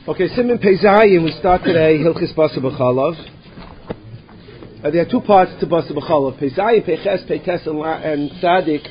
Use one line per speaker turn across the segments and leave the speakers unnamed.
Okay, Siman Pei Zayin, we start today, Hilchis Basar B'Chalav. There are two parts to Basar B'Chalav. Pei Zayin, Pei Ches, Pei Tes, and Tzadik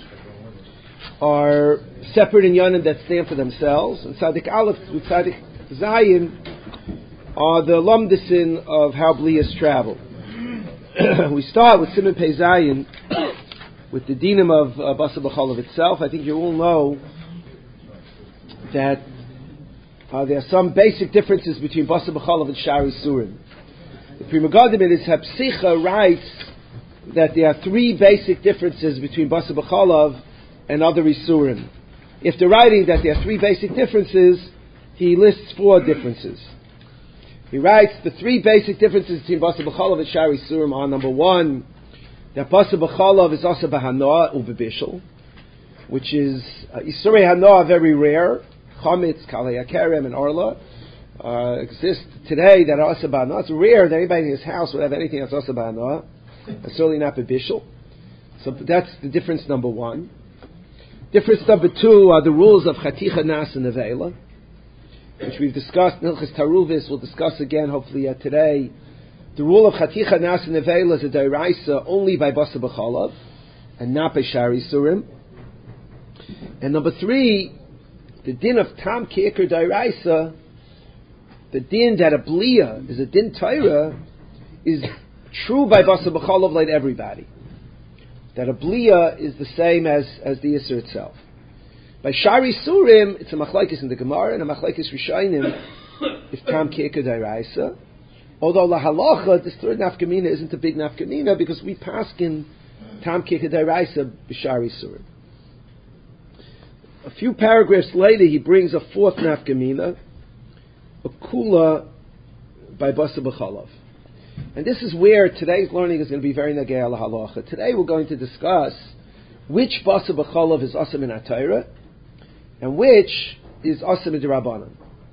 are separate in Yonim that stand for themselves. And Tzadik Aleph with Tzadik Zayin are the Lumdisin of how Blias travel. We start with Siman Pei Zayin, with the dinim of Basar B'Chalav itself. I think you all know that there are some basic differences between Basar B'Chalav and Shari Surim. The Pri Megadim in his Hapsicha writes that there are three basic differences between Basar B'Chalav and other Isurim. If they're writing that there are three basic differences, he lists four differences. He writes the three basic differences between Basar B'Chalav and Shari Surim are: number one, that Basar B'Chalav is also B'Hanoah U'B'Bishul, which is Isurei Hanoah very rare. Chametz, Kalei Kerem, and Orla exist today that are also B'Hanoah. It's rare that anybody in his house would have anything that's also B'Hanoah. It's certainly not B'Bishul. So that's the difference number one. Difference number two are the rules of Chaticha Nas and Nevela, which we've discussed in Hilchis Taruvis. We'll discuss again hopefully today. The rule of Chaticha Nas and Nevela is a Dairaisa only by Basar B'Chalav and not by Shari Surim. And number three, the din of Tam Ke'ikr Dairaisa, the din that a Bliya is a din Torah, is true by Basar B'Chalav like everybody. That a Bliya is the same as the Isser itself. By Shari Surim, it's a Machlekes in the Gemara and a Machlekes Rishayim if Tam Ke'ikr Dairaisa. Although La Halacha, this third nafkamina isn't a big nafkamina because we paskin Tam Ke'ikr Dairaisa b'Shari Surim. A few paragraphs later, he brings a fourth nafkamina, a kula by Basar B'Chalav. And this is where today's learning is going to be very nagei al halacha. Today we're going to discuss which Basar B'Chalav is asam in Atayra and which is asam in D'Rabbanan.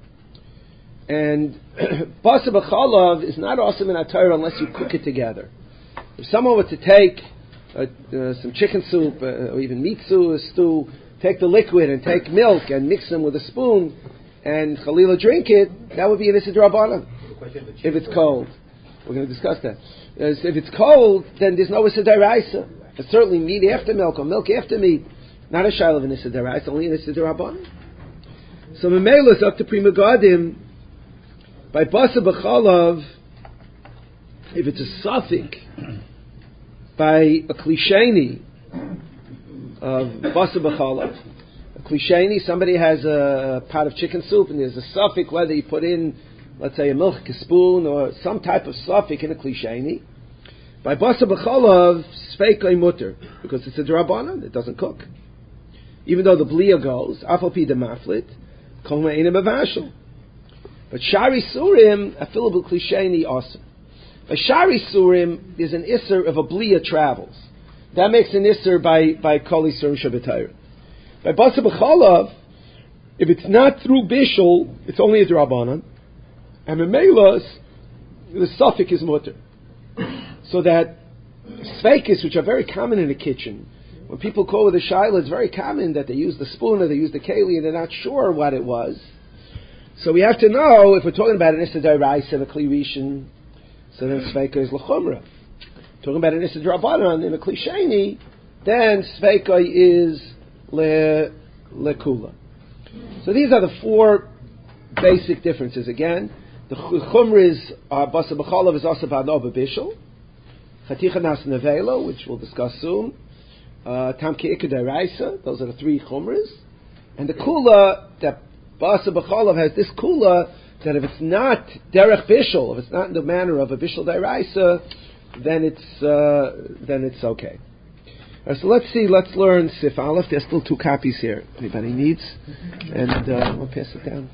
And Basar B'Chalav is not asam in Atayra unless you cook it together. If someone were to take some chicken soup or even meat stew, take the liquid and take milk and mix them with a spoon and Chalila drink it, that would be an Issa D'Rabbanan. If it's cold. We're going to discuss that. If it's cold, then there's no Issa D'Oraisa. It's certainly meat after milk or milk after meat. Not a Shiloh of an Issa D'Oraisa, only an Issa D'Rabbanan. So Memela is up to Pri Megadim by Basar B'Chalav, if it's a suffix by a klisheni of Basar B'Chalav. A klisheni, somebody has a pot of chicken soup and there's a suffix, whether you put in, let's say, a milk, a spoon, or some type of suffix in a klisheni. By Basar B'Chalav, Sveikoi Mutter, because it's a D'Rabbanan, it doesn't cook. Even though the Bliya goes, Afal Pi de Maflit, Kol Me'enim Avashel. But Shari Surim, a fillable klisheni awesome. By Shari Surim, there's an Isser of a Bliya travels. That makes an Isser by Kol Yisurim Shabbatayr. By Basar B'Chalav, if it's not through Bishul, it's only a D'Rabbanan. And Memela, the suffix is mutter. So that sveikis, which are very common in the kitchen, when people call with a shaila, it's very common that they use the spoon or they use the keli and they're not sure what it was. So we have to know, if we're talking about an Issa D'Oraisa and a Kli Rishon, so then sveika is l'chumra. Talking about an Issa D'Rabbanan in a klisheni, then sveika is lekula. So these are the four basic differences. Again, the chumra is Basar B'Chalav is also B'Hanoah B'Bishul, Chaticha Nas Nevela, which we'll discuss soon, Tam Ke'ikr Dairaisa, those are the three chumras, and the kula that Basar B'Chalav has this kula that if it's not derech bishul, if it's not in the manner of a bishul dairaisa, then it's okay. So let's learn Sif Aleph. There's still two copies here. Anybody needs? And we'll pass it down.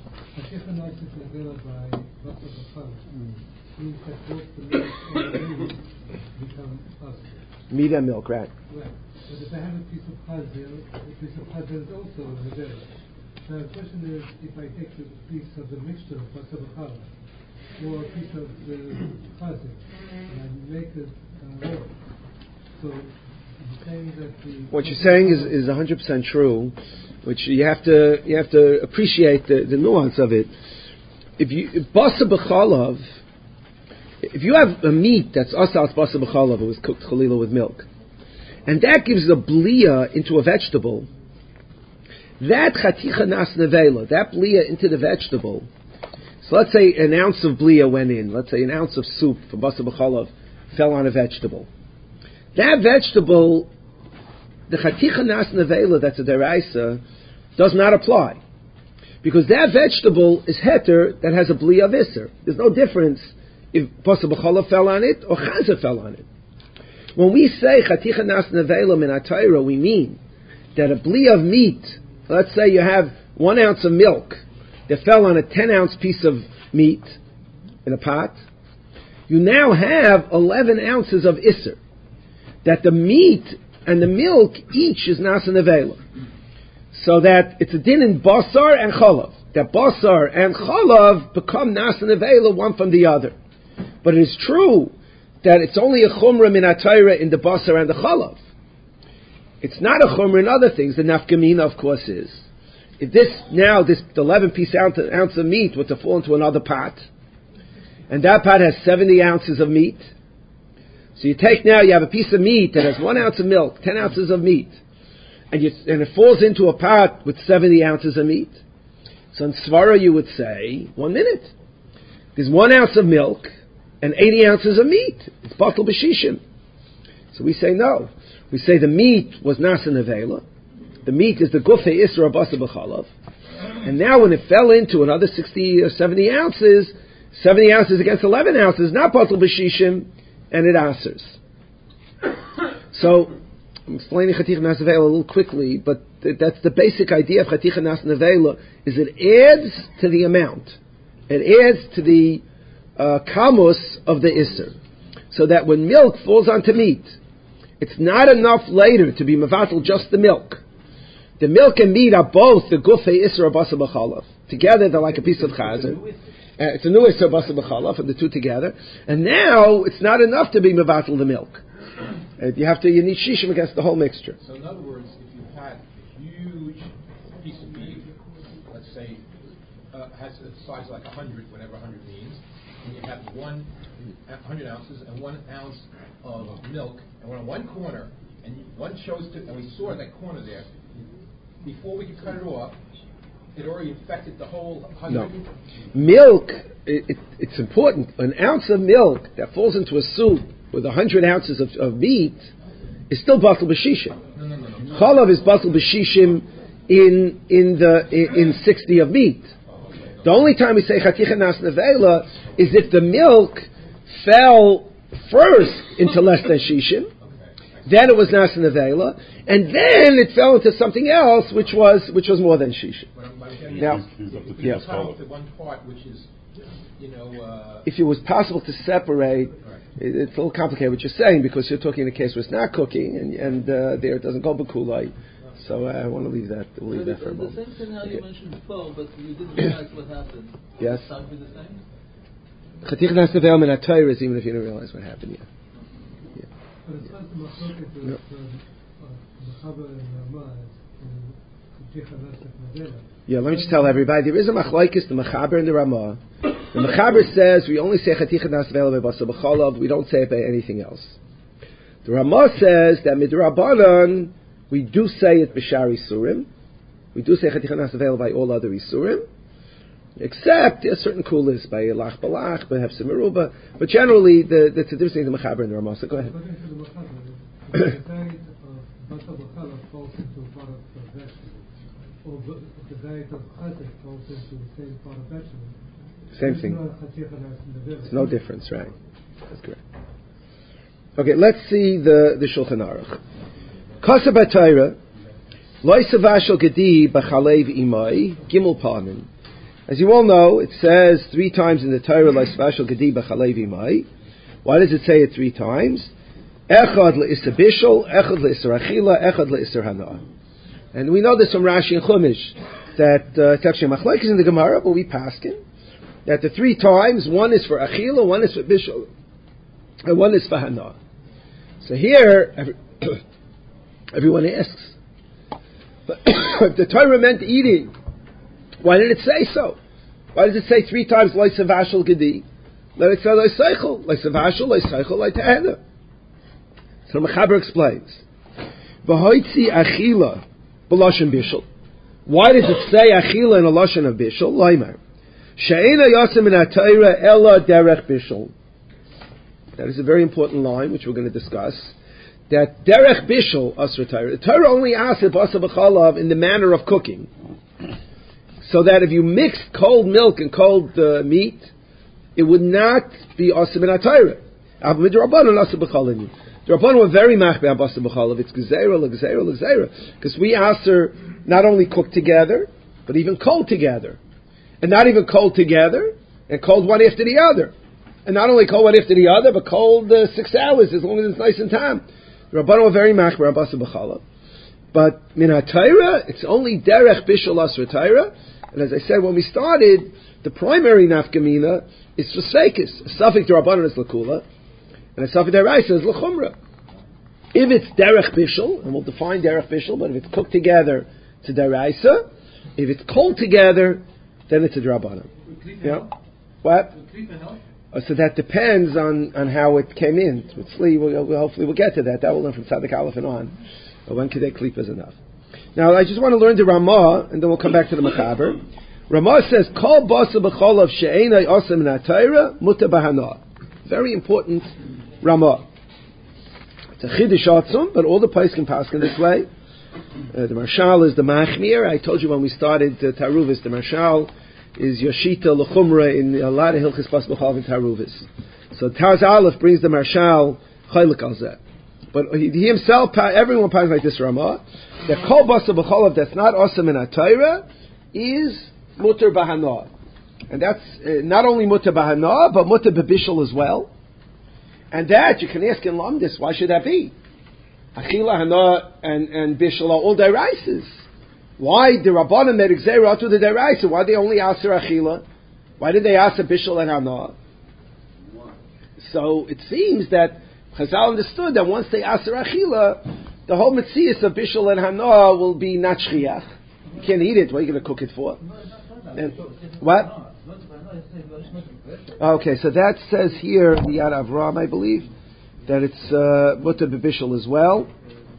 Meat and milk, right?
Right. But if I have a piece of chazir is also a nevela. Now the question is, if I take a piece of the mixture of Basar B'Chalav or a piece of the chazir and I make it raw, so
what you're saying is 100% true, which you have to appreciate the nuance of it. if basa b'chalav, if you have a meat that's asal basa b'chalav, it was cooked chalila with milk, and that gives a blia into a vegetable, that chaticha nas nevela, that blia into the vegetable. So let's say an ounce of blia went in. Let's say an ounce of soup from basa b'chalav fell on a vegetable. That vegetable, the chaticha nas nevela, that's a deraisa, does not apply. Because that vegetable is heter that has a bli of iser. There's no difference if basa b'chalav fell on it or chaza fell on it. When we say chaticha nas nevela min atayra, we mean that a bli of meat, let's say you have 1 ounce of milk that fell on a 10-ounce piece of meat in a pot, you now have 11 ounces of iser. That the meat and the milk each is nasa nevela. So that it's a din in basar and chalav. That basar and chalav become nasa nevela one from the other. But it is true that it's only a chumrah min atayra in the basar and the chalav. It's not a chumrah in other things. The nafkamina, of course, is. If this 11-piece ounce of meat were to fall into another pot, and that pot has 70 ounces of meat, so you have a piece of meat that has 1 ounce of milk, 10 ounces of meat, and it falls into a pot with 70 ounces of meat. So in Svara you would say, 1 minute. There's 1 ounce of milk and 80 ounces of meat. It's batal b'shishim. So we say no. We say the meat was nasa nevela. The meat is the gufei isra basa b'chalav. And now when it fell into another 60 or 70 ounces against 11 ounces, not batal b'shishim, and it answers. So, I'm explaining Chaticha Nas Nevela a little quickly, but that's the basic idea of Chaticha Nas Nevela, is it adds to the amount. It adds to the kamus of the Isser. So that when milk falls onto meat, it's not enough later to be mevatel just the milk. The milk and meat are both the gufei Isser basa b'chalav. Together they're like a piece of chazer. It's a new Isser basa b'chalav, and the two together. And now it's not enough to be mevatel the milk. You need shishim against the whole mixture.
So in other words, if you had a huge piece of beef, let's say, has a size like 100, whatever 100 means, and you have 100 ounces and 1 ounce of milk, and we're on one corner, and one chose to, and we saw that corner there, before we could cut it off, it already infected the whole 100.
No. Milk, it's important. An ounce of milk that falls into a soup with 100 ounces of meat is still batal b'shishim.
No.
Chalav is batal b'shishim in 60 of meat. The only time we say chaticha nas nevela is if the milk fell first into less than shishim, then it was nas nevela, and then it fell into something else which was more than shishim. Now,
yes. The one part which is,
if it was possible to separate, it's a little complicated what you're saying, because you're talking in a case where it's not cooking, and there it doesn't go b'kulai. So I want to leave that. We'll leave that for a moment.
The same scenario you mentioned before, but you didn't realize what happened.
Yes.
Would it be the same?
Chatich nas nevel min atayres, even if you didn't realize what happened. Yeah.
But it's not the machloket with Mechaber and Rama and Chaticha Nas Nevela.
Yeah, let me just tell everybody, there is a machlokes, the Mechaber and the Rama. The Mechaber says we only say Chaticha Nas Nevela by Basa B'chalav, we don't say it by anything else. The Rama says that midrabanan we do say it b'shar isurim. We do say Chaticha Nas Nevela by all other isurim, except there are certain coolers by Lach Balach, by Hefse Meruba, but generally the difference between the Mechaber and the Rama. So go ahead.
According to the Mechaber, the diet of Basa B'chalav falls into part of the vegetable, or the diet of Chazik falls into the same part of vegetable.
Same thing.
There's
no difference, right? That's correct. Okay, let's see the Shulchan Aruch. Kasa b'Torah, loy savashal gedi b'chalev imai gimel panim. As you all know, it says 3 times in the Torah, loy savashal gedi b'chalev imai. Why does it say it 3 times? Echad le'isar bishul, echad le'isar achila, echad le'isar hana. And we know this from Rashi and Chumash, that it's actually a machlokes in the Gemara, but we paskin that the 3 times, one is for achila, one is for bishul, and one is for hana. So here, everyone asks, but if the Torah meant eating, why did it say so? Why does it say 3 times Lo Savashal Gedi? Let it say Lo Seichel, Lo Savashal, Lo Seichel, Lo Tehena. So Mechaber explains. V'hoitzi achila b'loshen bishul. Why does it say achila in a loshen of bishul? Leimer. She'ena yosem min ha'Torah ela derech bishul. That is a very important line, which we're going to discuss. That derech bishul asr Torah. The Torah only asks it b'asa b'chalav in the manner of cooking. So that if you mix cold milk and cold meat, it would not be asr min ha'Torah. Av midrabanan asr b'chalav. The Rabbanan were very machbeh abasa b'chalav. It's gezerah, l'gezerah. Because we asr not only cook together, but even cold together. And not even cold together, and cold one after the other. And not only cold one after the other, but cold 6 hours, as long as it's nice and time. The Rabbanan were very machbeh abasa b'chalav. But min ha'Torah, it's only derech bishul asr Torah. And as I said when we started, the primary nafkamina is for sekis. A suffix to Rabbanan is lakula, and a suffix deraisa is lechumra. If it's derech bishul, and we'll define derech bishul, but if it's cooked together, it's a deraisa. If it's cold together, then it's a drabanan. Yeah. What? So that depends on how it came in. With Tzli, hopefully we'll get to that. That will learn from Tzadik Aleph and on. But when Kedei Klip is enough. Now I just want to learn the Ramah, and then we'll come back to the Mechaber. Ramah says, Kol basa b'cholav she'enai osem min ha'Torah muta b'hana. Very important Ramah. It's a Chiddush Atzum, but all the place can pass in this way. The Marshal is the Machmir. I told you when we started Taruvis, the Marshal is Yoshita L'chumra in a lot of Hilchis Bas B'chalav in Taruvis. So Taz Aleph brings the Marshal Chaylik al Zeh. But he himself, everyone passes like this Ramah. The Kol Basa B'chalav that's not awesome in HaTorah is Mutter B'hana. And that's not only Mutter B'hana, but Mutter B'bishul as well. And that, you can ask in Lamdis, why should that be? Achila, Hana, and Bishul are all deraises. Why the Rabbanan made Gzeira to the deraisa? Why they only ask Achila? Why did they ask Bishul and Hana? So it seems that Chazal understood that once they ask Achila, the whole Metzias of Bishul and Hana will be not Shchiach. You can't eat it. What are you going to cook it for? And, what? Okay, so that says here, the Yad Avram, I believe, that it's Mutter B'Bishul as well.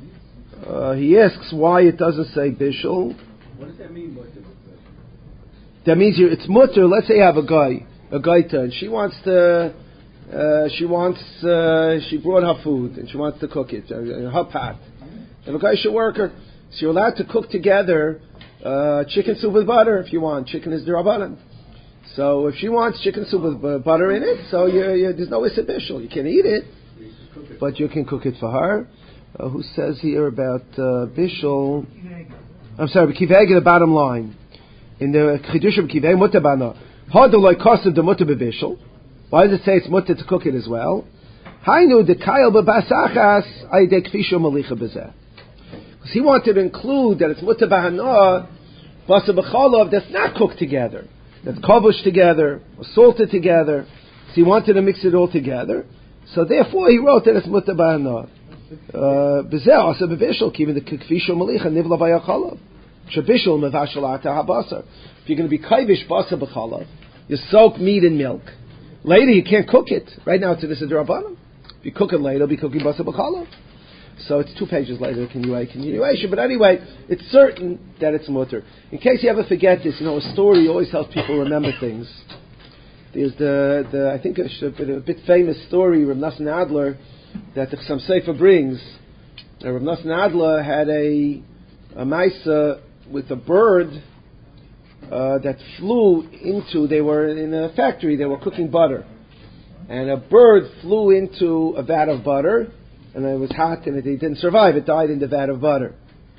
He asks why it doesn't say Bishul.
What does that mean, Mutter?
That means it's Mutter. Let's say you have a gaita, and she wants to, she brought her food, and she wants to cook it, her pot. And a gaisha worker, so you're allowed to cook together chicken soup with butter if you want. Chicken is d'Rabbanan. So if she wants chicken soup with butter in it, so there's no Issa Bishul. You can eat it, but you can cook it for her. Who says here about Bishul? I'm sorry, Kiveg, the bottom line. In the Chidush of Kiveg, Mutter Bana. Hadu loy kosev de Mutter B'Bishul. Why does it say it's Mutter to cook it as well? Hainu de Kayel B'Basachas Aydei Kfishu Malicha B'Zeh. Because he wanted to include that it's Mutter B'Hana, Basa B'Cholov, that's not cooked together. That's kobushed together, or salted together. So he wanted to mix it all together. So therefore he wrote that it's Mutter B'Hana. B'Zeh also B'Bishul, Kivin the Kfishu Malicha Nivla V'Yacholov. Shabishul Mevashal Ata HaBasar. If you're going to be Kaivish Basa B'Cholov, you soak meat in milk. Later you can't cook it. Right now it's in the Sidrabanim. If you cook it later, you'll be cooking Basa B'Cholov. So it's 2 pages later, continuation. But anyway, it's certain that it's mutter. In case you ever forget this, a story always helps people remember things. There's I think a bit famous story, Rav Nosson Adler, that the Chassam Sofer brings. Rav Nosson Adler had a maisa with a bird that flew into, they were in a factory, they were cooking butter. And a bird flew into a vat of butter, and it was hot, and it didn't survive. It died in the vat of butter.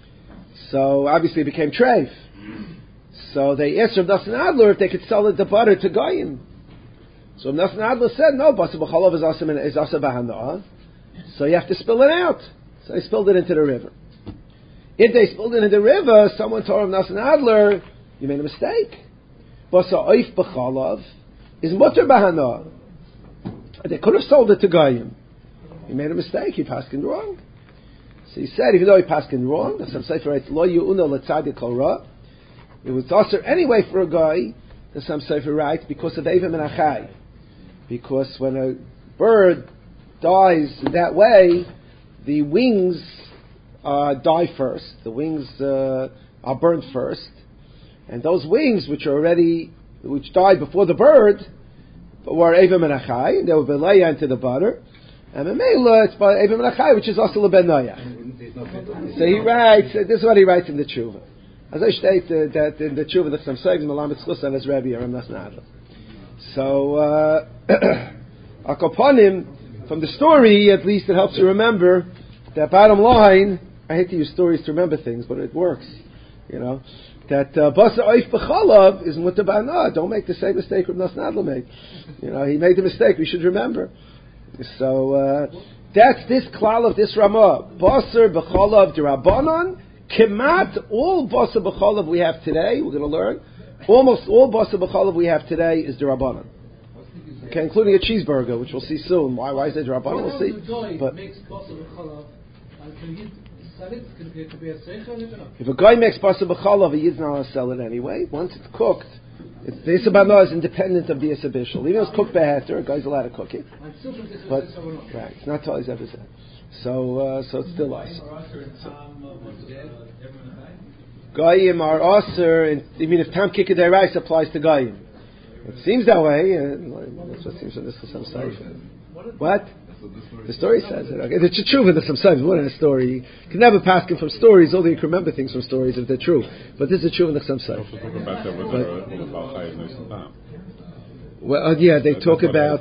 So obviously it became treif. So they asked Rav Nosson Adler if they could sell the butter to Goyim. So Rav Nosson Adler said, no, Basa B'Cholov is asa b'hana, so you have to spill it out. So they spilled it into the river. If they spilled it into the river, someone told Rav Nosson Adler, you made a mistake. Basa Oif B'Cholov is mutter b'hana. They could have sold it to Goyim. He made a mistake. He paskined wrong. So he said, even though he paskined wrong, some Sefer writes, Lo yu'una l'tzadik kol ra. It was also anyway for a guy the Sam Sefer writes, because of Eva Menachai. Because when a bird dies that way, the wings die first. The wings are burned first. And those wings, which died before the bird, were Eva Menachai, and they were Belaya into the butter. And Memela, it's by Eva Menachai, which is also Leben Noyach. So he writes, this is what he writes in the Tshuva. As I state that in the Tshuva, the Chassam Sofer, Malamet Chusam as Rabbi Aram Nasnadla. So, Akoponim, from the story, at least it helps you remember that bottom line, I hate to use stories to remember things, but it works, that Basa Oif B'chalav is Mutabana. Don't make the same mistake Rav Nasnadla made. He made the mistake, we should remember. So, that's this klal of this Ramah. Basar B'chalav D'Rabbanan, Kemat, all Basar B'chalav we have today, we're going to learn, almost all Basar B'chalav we have today is D'Rabbanan. Okay, including a cheeseburger, which we'll see soon. Why is it D'Rabbanan? We'll see. But if a guy makes Basar B'chalav, he is not going to sell it anyway. Once it's cooked, the Issa B'Nah is independent of the Issa Bishul. Even if it's cooked by Heter, a guy's allowed to cook it. But, right, it's not Tali's ever said. So it's still us. Goyim are Aser, if Tam Kikadei Rice applies to Goyim. It seems that way. That's what seems from this Chassam Sofer. What? The story says it. Okay. The Tshuva, the Chassam Sofer, more than a story. You can never pass him from stories, although you can remember things from stories if they're true. But this is the Tshuva, the Chassam Sofer. Well, they talk about.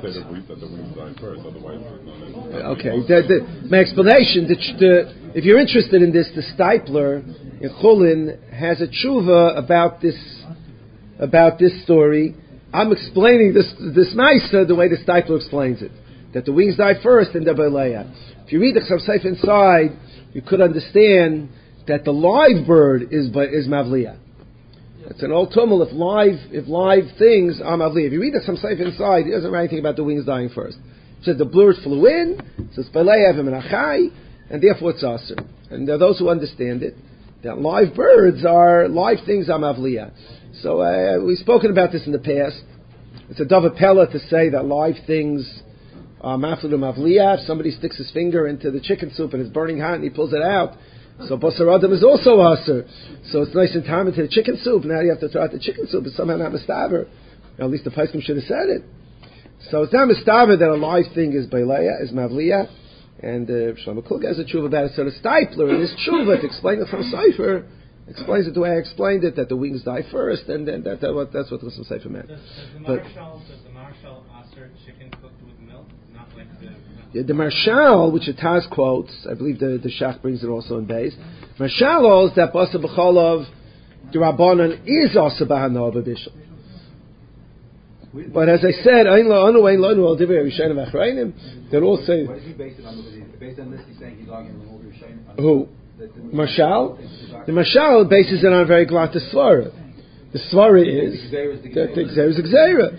Okay, my explanation. If you're interested in this, the Stipler in Chulin has a tshuva about this story. I'm explaining this Maisa the way the Stipler explains it, that the wings die first and the Beleya. If you read the Chassam Sofer inside, you could understand that the live bird is Mavliya. It's an old tumul if live things are Mavliya. If you read the Chassam Sofer inside, he doesn't write anything about the wings dying first. It says the bird flew in, it says Beleya V'Menachai, and therefore it's Aser. And there are those who understand it, that live things are Mavliya. So we've spoken about this in the past. It's a Davar Pella to say that live things are Mafliya Mavliya. If somebody sticks his finger into the chicken soup and it's burning hot and he pulls it out, so Basar Adam is also Aser. So it's nice and time into the chicken soup. Now you have to throw out the chicken soup. It's somehow not Mistaver. At least the Paiskim should have said it. So it's not Mistaver that a live thing is Beleya, is Mavliya. And Shlomo Klug has a tshuva about it. So the Stipler in this tshuva to explain it from Sefer explains it the way I explained it, that the wings die first, and then that's what the Chassam Sofer meant.
Does the Marshal Aser chicken cooked with milk? Not like
the Marshal, which the Taz quotes, I believe the Shach brings it also in Beis. Marshal holds that Basar B'chalav D'Rabbanan is also B'Hana B'Bishul. But as I said, they're all saying.
What does he base it on? Based on this, he's saying he's arguing with all the Rishonim.
Who? Marshal? The Marshal bases it on a very glad Svara. The Svara is that the Gzeira is a Gzeira.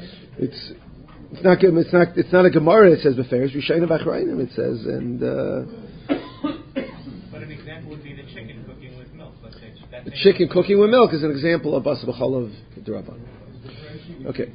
It's not a Gemara. It says Beferish Rishonim Achrayim. It says
But an example would be the chicken cooking with milk. Let's say
the chicken cooking with milk is an example of Basar B'chalav D'Rabbanan. Okay.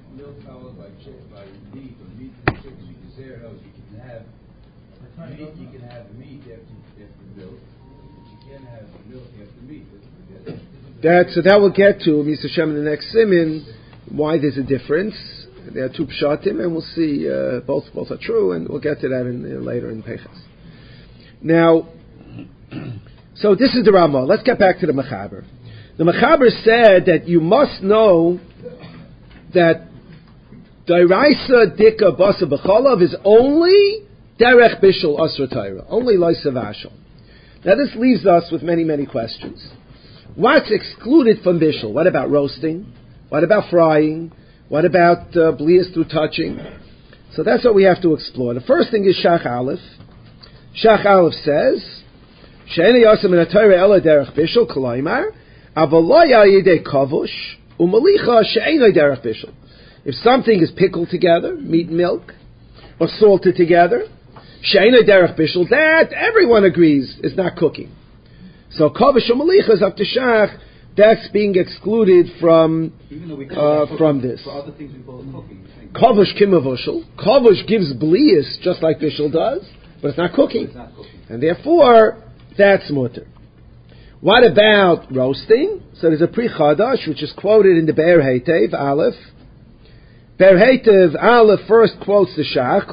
You can have meat after milk. You can't have milk after meat.
So that we'll get to Mr. Shem in the next simin why there's a difference. There are two pshatim, and we'll see both are true, and we'll get to that later in Peichas. Now, so this is the Ramah. Let's get back to the Mechaber. The Mechaber said that you must know that Dairaisa Dika Basar B'chalav is only Derech Bishul Asra Torah, only Loisa Vashal. Now this leaves us with many, many questions. What's excluded from Bishul? What about roasting? What about frying? What about blias through touching? So that's what we have to explore. The first thing is Shach Aleph. Shach Aleph says, She'eni Yasam in a Torah Ela Derech Bishul Kolaymar, Avalaya Yidei Kavush, Umalicha She'eni Derech Bishul. If something is pickled together, meat and milk, or salted together, She'ena derech bishul, that everyone agrees is not cooking. So kavish u'malicha is up to shach that's being excluded from
Even though we call
from this.
For other things we call it cooking.
Kavush kimavushal. Kavush gives blius just like bishul does, but it's not cooking.
It's not cooking.
And therefore, that's mutter. What about roasting? So there's a Pri Chadash, which is quoted in the Be'er Heitev, Aleph. Be'er Heitev, Aleph first quotes the Shach,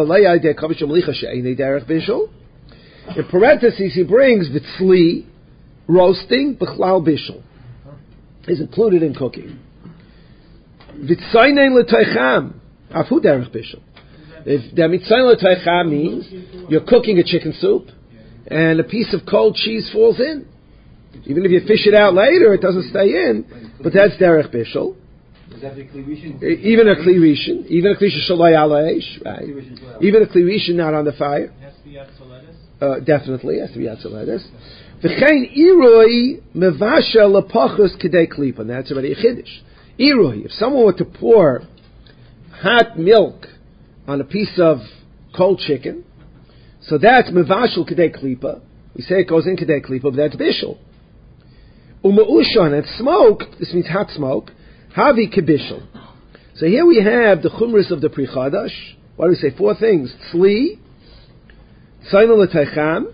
in parentheses, he brings Vitzli, roasting, B'chlal Bishul. Is included in cooking. Vitzainen l'toicham, afu derech bishul. If the mitzainen l'toicham means you're cooking a chicken soup and a piece of cold cheese falls in. Even if you fish it out later, it doesn't stay in, but that's derech bishul.
Is that the klirishin?
Even a klirishin shalai aleish, right? Even a klirishin not on the fire.
It has to be atzoletis.
Definitely has to be atzoletis. V'chein iroi mevasha lepachus kedei klipa. That's already a chiddush. Iroi, if someone were to pour hot milk on a piece of cold chicken, so that's mevashal kedei klipa. We say it goes in kedei klipa, but that's bishul. Uma'ushan, and smoked, this means hot smoke, havi kibishul. So here we have the chumras of the Pri Chadash. What do we say? 4 things. Tzli, tzayna l'teicham,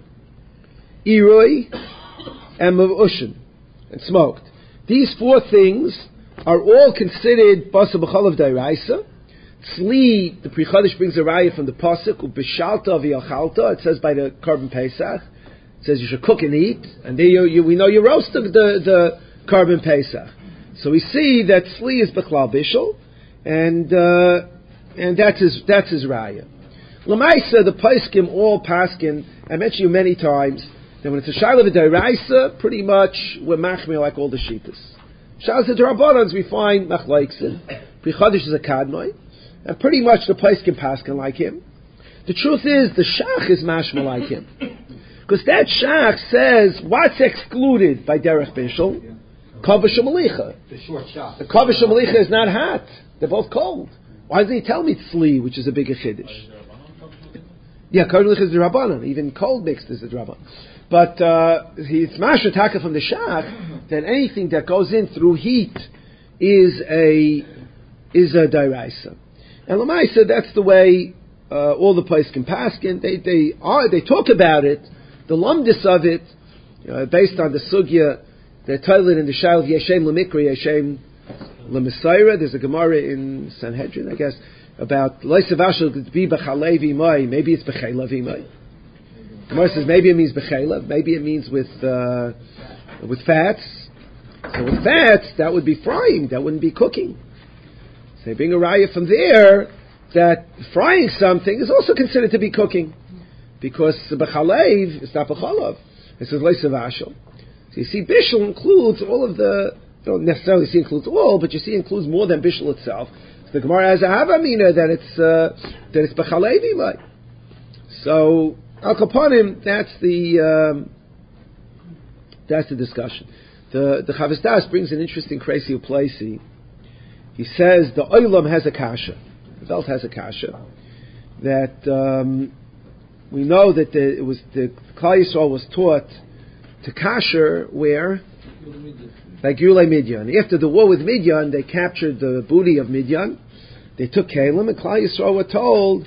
iroi, and mevushan, and smoked. These 4 things are all considered basa b'chalav d'oraisa. Tzli, the Pri Chadash brings a raya from the pasuk u'bishalta v'yachalta. It says by the Korban Pesach. It says you should cook and eat, and there we know you roasted the Korban Pesach. So we see that tzli is b'chlal bishul, and that's his raya. L'maisa, the Paiskim all paskin. I mentioned you many times that when it's a shayla v'd'oraisa, pretty much we're machmir like all the shitas. Shas the Rabbanans we find machlaiksin. Pri Chadash is a kadmai, and pretty much the Paiskim paskin like him. The truth is the Shach is mashma like him, because that Shach says what's excluded by derech bishul, kavush malicha.
The short shot.
The kavush malicha is not hot; they're both cold. Why doesn't he tell me tzli, which is a bigger chiddush? Yeah, kavush malicha is the Rabbanan. Even cold mixed is the Rabbanan. But it's masha taka from the Shach that anything that goes in through heat is a dairaisa. And Lamaisa, that's the way all the place can paskin. They talk about it, the lumdis of it, based on the sugya, the toilet in the shal yeshem lemikra yeshem lemesaira. There's a Gemara in Sanhedrin, I guess, about loisavashal to be b'chalevi mai. Maybe it's b'chalevi mai. Gemara says maybe it means b'chela, maybe it means with fats. So with fats, that would be frying, that wouldn't be cooking. So they bring a raya from there that frying something is also considered to be cooking, because b'chalev is not b'chalav. It says leisavashal. So you see, bishul includes all of the. You don't necessarily see includes all, but you see includes more than bishul itself. So the Gemara has a havamina that it's b'chalevi like. So Al Kapanim, that's the discussion. The Chavis Das brings an interesting crazy placy. He says the Olam has a kasha, the Welt has a kasha, that we know that the Klal Yisrael was taught to kasher where? Like Gulei Midyan. After the war with Midyan, they captured the booty of Midyan. They took Kalim, and Klal Yisrael were told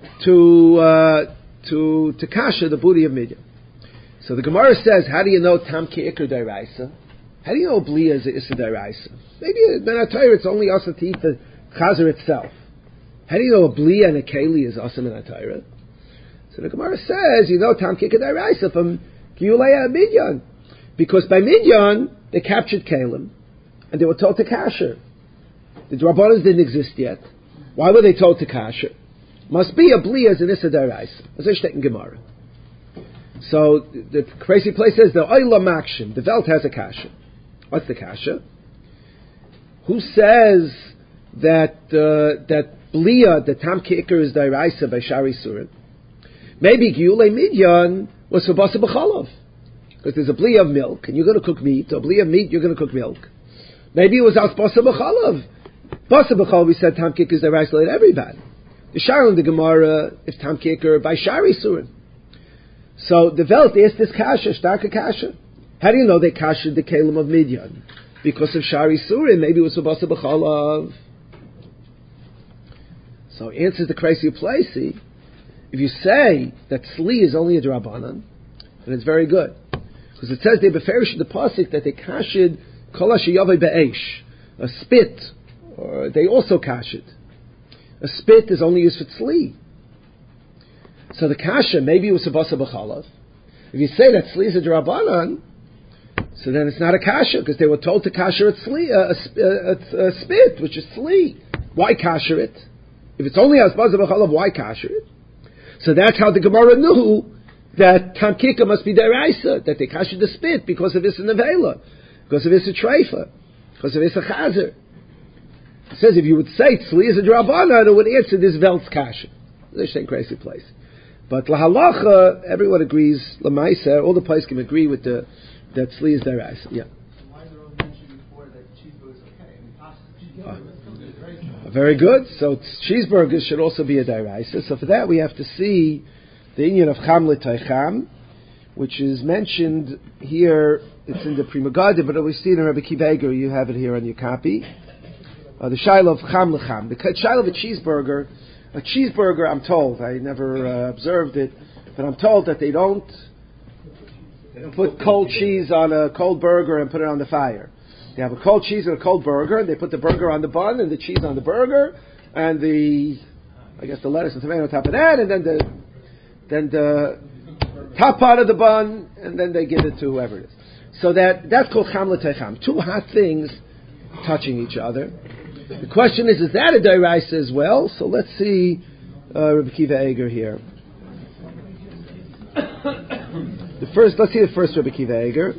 to kasha the booty of Midyan. So the Gemara says, how do you know Tam Ki Ikr Dairaisa? How do you know Blia is Issa Dairaisa? Maybe Ben HaTorah it's only Asa to eat the Chazer itself. How do you know a Blia and a Keli is Asa Ben HaTorah? So the Gemara says, you know Tam Ki Ikr Dairaisa from Giyulei Midyan. Because by Midyan, they captured Kalim, and they were told to kasher. The Drabonas didn't exist yet. Why were they told to kasher? Must be a Blia as an Issa Dairaisa. As I state in Gemara. So the crazy place says the Oila Makshim, the Welt has a kasha. What's the kasha? Who says that Blia, the Tam Ki Ikr is Dairaisa by Shari Surin? Maybe Giyulei Midyan was for Basa B'chalav. Because there's a Blia of milk, and you're going to cook meat, or a Blia of meat, you're going to cook milk. Maybe it was As Basa B'chalav. Basa B'chalav, we said Tam Ki Ikr is Dairaisa like everybody. The Shari in the Gemara is Tam Ki Ikr by Shari Surin. So the Welt is this kasha, starke kasha. How do you know they kashed the kelim of Midyan? Because of Shari Surim, maybe it was Basa B'chalav. So answers the crazy Placy. If you say that Sli is only a Drabanan, then it's very good. Because it says they beferish the pasuk that they kashed Kol Hashiyavei Be'esh, a spit, or they also kashed. A spit is only used for Tzli. So the kasha, maybe it was a Basa B'chalav. If you say that Tzli is a Drabanan, so then it's not a kasha, because they were told to kasher a spit, which is Tzli. Why kasher it? If it's only as Basa B'chalav, why kasher it? So that's how the Gemara knew that Tamkika must be deraisa, that they kasher the spit because of this nevela, because of this treifa, because of this chazer. It says if you would say Tzli is a Drabanan, it would answer this Velt's kasher. They're saying crazy place. But lahalacha, everyone agrees, lamaisa, all the places can agree with that Tzli is deraisa. Yeah.
Why is there a mention before that cheeseburger is okay? I mean,
very good. So cheeseburgers should also be a deraisa. So for that we have to see the inyan of cham l'taycham, which is mentioned here. It's in the Pri Megadim, but we see it in Rabbi Kiva Eger. You have it here on your copy. The shaila of cham l'cham. The shaila of a cheeseburger, I'm told, I never observed it, but I'm told that they don't put cold cheese on a cold burger and put it on the fire. They have a cold cheese and a cold burger, and they put the burger on the bun and the cheese on the burger, and the lettuce and tomato on top of that, and then the top part of the bun, and then they give it to whoever it is. So that's called cham l'teicham. Two hot things touching each other. The question is that a deraisa as well? So let's see Rabbi Kiva Eger here. Let's see the first Rabbi Kiva Eger.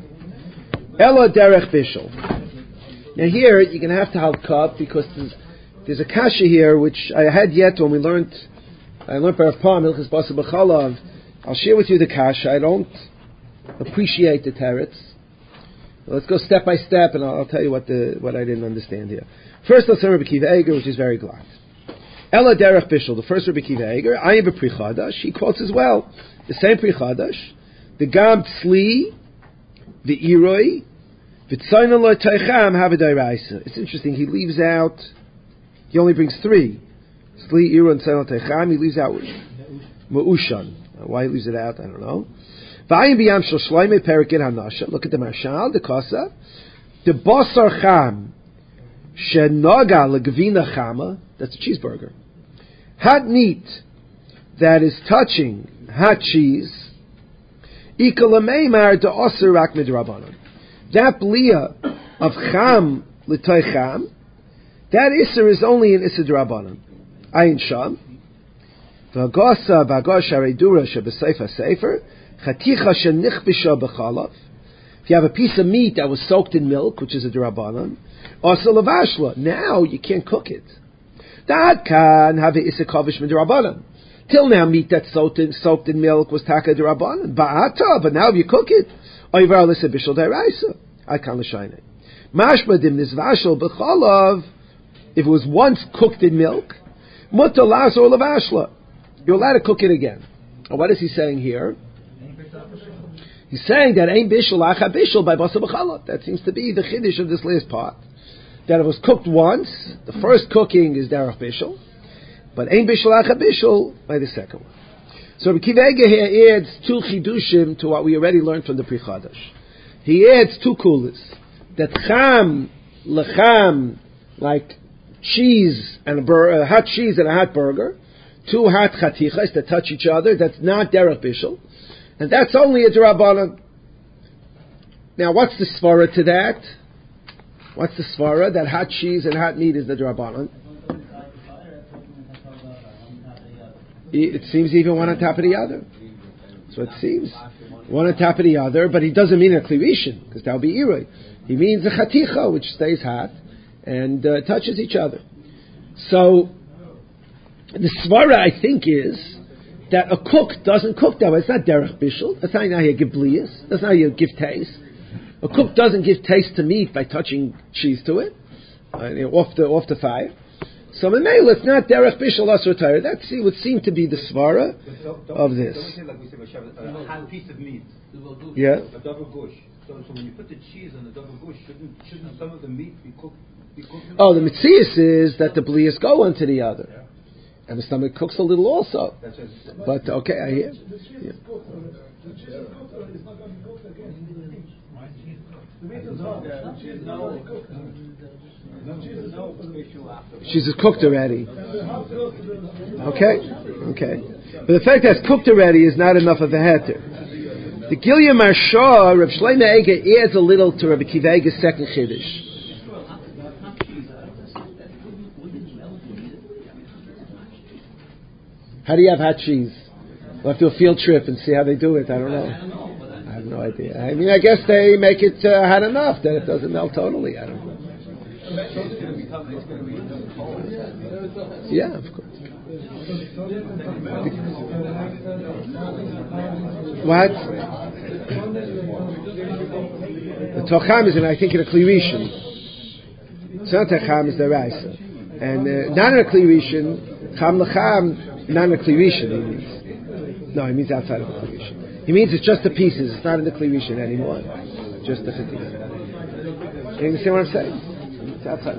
Ella derech bishul. Now here you're going to have to halka because there's a kasha here which I had yet when I learned by Rav Pam Hilchos Basa B'chalav. I'll share with you the kasha. I don't appreciate the teretz. Let's go step by step, and I'll tell you what I didn't understand here. First, let's learn Rabbi Kiva Eger, which is very glad. Ella derech bishul, the first Rabbi Kiva Eger. I am a Pri Chadash. He quotes as well the same Pri Chadash. The gam tzli, the iroi, v'tzayin lo teicham have a deraisa. It's interesting. He leaves out. He only brings three. Tzli, iroi, and tzayin lo teicham. He leaves out me'ushan. Why he leaves it out, I don't know. V'ayim b'yam shel shloimei perikin hanasha. Look at the marshal, the kosa. The basar cham shenaga legvina chama. That's a cheeseburger. Hot meat that is touching hot cheese. Ikalameimar de osir rak midrabanan. That blia of cham l'toicham, that isser is only in isser drabanan. Ayin sham. V'agosa b'agosh aredura shebeseifa sefer chaticha shenichbisha b'chalav. If you have a piece of meat that was soaked in milk, which is a drabanan, osir levashla. Now you can't cook it. That can have a isser kavish midrabanan. Till now, meat that's soaked in milk was taka d'Rabbanan. Ba'ata, but now if you cook it, oivar l'se bishul deraisa. I can't l'shayne. Mashma dim nizvashel b'chalav. If it was once cooked in milk, mutar las or levashla. You're allowed to cook it again. And what is he saying here? He's saying that ein bishul acha bishul by basa b'chalav. That seems to be the chiddush of this last part. That it was cooked once. The first cooking is derech bishul. But ein bishul acha bishul by the second one. So Rabbi Kiva Eger here adds two chidushim to what we already learned from the Pri Chadash. He adds two kulas. That cham lecham, like cheese and hot cheese and a hot burger, two hot chatichas that touch each other. That's not derech bishul, and that's only a drabanan. Now, what's the svara to that? What's the svara that hot cheese and hot meat is the drabanan? It seems even one on top of the other. So it seems one on top of the other, but he doesn't mean a klirishin because that would be iroi. He means a chaticha which stays hot and touches each other. So the svara I think is that a cook doesn't cook that way. It's not derech bishul. That's not how you give blias. That's not how you give taste. A cook doesn't give taste to meat by touching cheese to it off the fire. So Mamela, it's not derech bishul asur Torah. That would seem to be the svara of this.
Don't we say, like we say, a piece of meat?
Yeah.
A double gush. So when you put the cheese on the double gush, shouldn't some of the meat be cooked?
Oh, the mitzias is that the blias go onto the other. Yeah. And the stomach cooks a little also. But, okay, I hear.
The cheese is cooked, the cheese is cooked, it's not going to be cooked again. The meat is hot, the cheese is not going to be cooked.
She's cooked already. Okay. But the fact that it's cooked already is not enough of a heter. The Gilya Marsha, Reb Shlomo Eiger adds a little to Rabbi Akiva Eiger's second chiddush. How do you have hot cheese? We'll have to do a field trip and see how they do it. I don't know. I have no idea. I mean, I guess they make it hot enough that it doesn't melt totally. I don't know. Yeah, of course. What? The tocham is, I think, in a klirishin. It's not tocham, it's the raisa. And not in a klirishin, cham lecham, not in a klirishin, he means. No, he means outside of a klirishin. He means it's just the pieces. It's not in the klirishin anymore. Just the pieces. You understand what I'm saying? It's outside.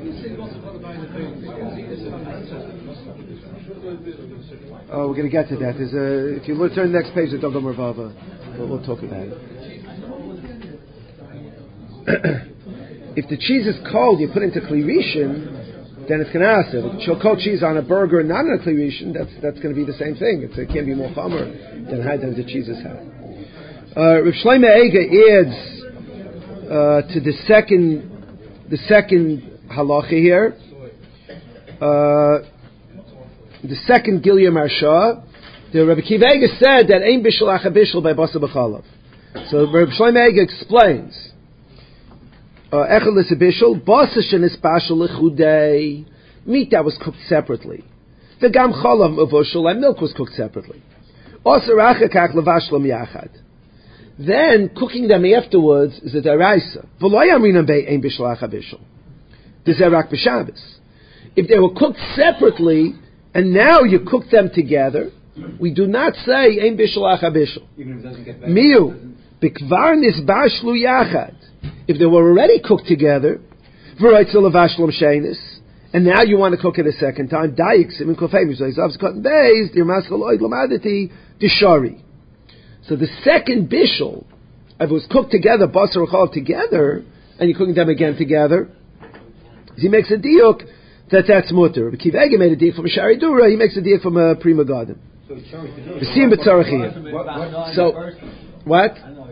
Oh, we're going to get to that. If you turn to the next page of Dogam Ravava, we'll talk about it. If the cheese is cold, you put it into klirishin, then it's kanasa. If you cold cheese on a burger and not on a klirishin, that's going to be the same thing. It can't be more chomer than the cheese is hot. Reb Shlomo Eiger adds to the second halacha here. The second Gilya Marsha, the Rabbi Akiva Eiger said that ein bishul acha bishul by basa b'chalav. So Rabbi Shlomo Eiger explains. Echad l'sebishul basa shenis bashul lechudei, meat that was cooked separately. V'gam chalav mevushul, and milk was cooked separately. Osar acha kach levashlam yachad. Then cooking them afterwards is a deraisa. V'lo yamrinam bei ein bishul acha bishul. This is rak b'Shabbos. If they were cooked separately, and now you cook them together, we do not say ein bishul acha bishul. Miu bikvar nisbashlu yachad. If they were already cooked together, v'roitzel levashlam sheinis, and now you want to cook it a second time, dayik simin kofei v'zayzavs cotton beis dir maskal oid lamadati dishari. So the second bishul, if it was cooked together, basar chalav together, and you're cooking them again together, he makes a diuk that's mutter. Rabbi Akiva Eiger made a diuk from a shari dura. He makes a diuk from a prima garden. So what?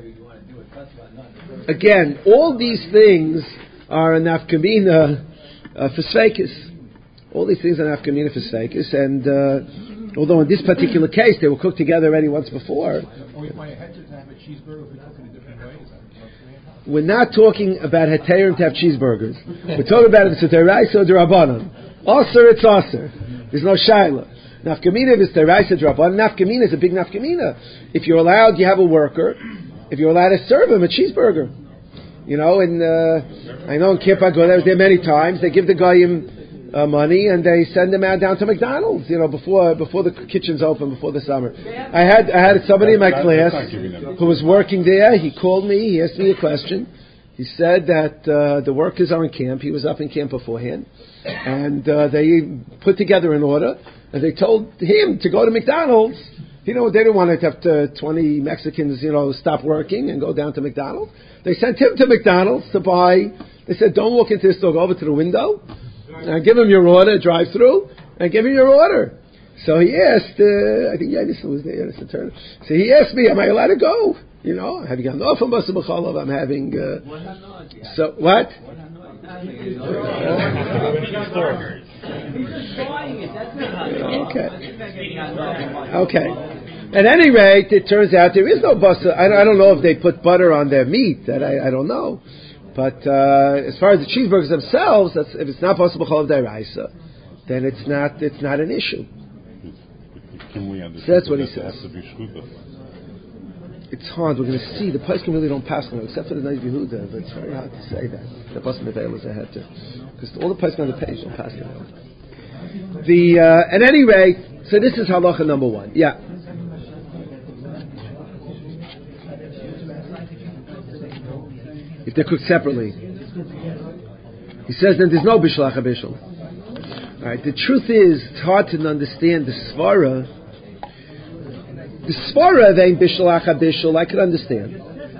Again, all these things are a nafkamina for sveikis. All these things are nafkamina for sveikis, and although in this particular case they were cooked together already once before. We're not talking about heterim to have cheeseburgers. We're talking about if it's a deraisa or derabanan. Aser, it's aser. There's no shaila. Nafkamina, if it's deraisa derabanan, nafkamina is a big nafkamina. If you're allowed, you have a worker. If you're allowed to serve him a cheeseburger. You know, and I know in Kippur, I was there many times. They give the goyim money and they send them out down to McDonald's. You know, before the kitchen's open, before the summer. I had somebody in my class who was working there. He called me. He asked me a question. He said that the workers are in camp. He was up in camp beforehand, and they put together an order. And they told him to go to McDonald's. You know, they didn't want to have 20 Mexicans, stop working and go down to McDonald's. They sent him to McDonald's to buy. They said, don't walk into this store, go over to the window, and give him your order, drive through, and give him your order. So he asked, I think Yadison was there, Yadison Turner. So he asked me, am I allowed to go? Have you gotten off from Basa B'Chalav? I'm having, so, what? Okay. At any rate, it turns out there is no basa. I don't know if they put butter on their meat. That I don't know. But as far as the cheeseburgers themselves, if it's not possible chalav deraisa, then it's not an issue. So that's what he says. It's hard. We're going to see the poskim really don't pass on it, except for the Neiv Yehuda. But it's very hard to say that the basa neveil is a heter, because all the poskim on the page don't pass on it. At any rate, so this is halacha number one. Yeah. If they're cooked separately. He says that there's no bishul achabishul. Alright, the truth is, it's hard to understand the svara. The svara of ein bishul achabishul, I could understand.